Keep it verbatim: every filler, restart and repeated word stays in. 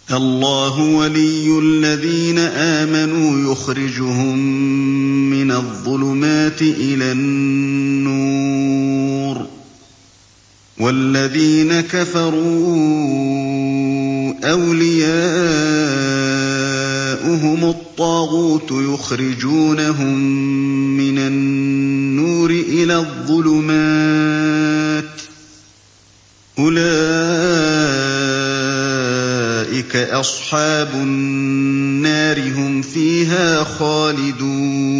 اللَّهُ وَلِيُّ الَّذِينَ آمَنُوا يُخْرِجُهُم مِّنَ الظُّلُمَاتِ إِلَى النُّورِ ۖ وَالَّذِينَ كَفَرُوا أَوْلِيَاؤُهُمُ الطَّاغُوتُ يُخْرِجُونَهُم مِّنَ النُّورِ إِلَى الظُّلُمَاتِ ۗ أُولَٰئِكَ أَصْحَابُ النَّارِ ۖ هُمْ فِيهَا خَالِدُونَ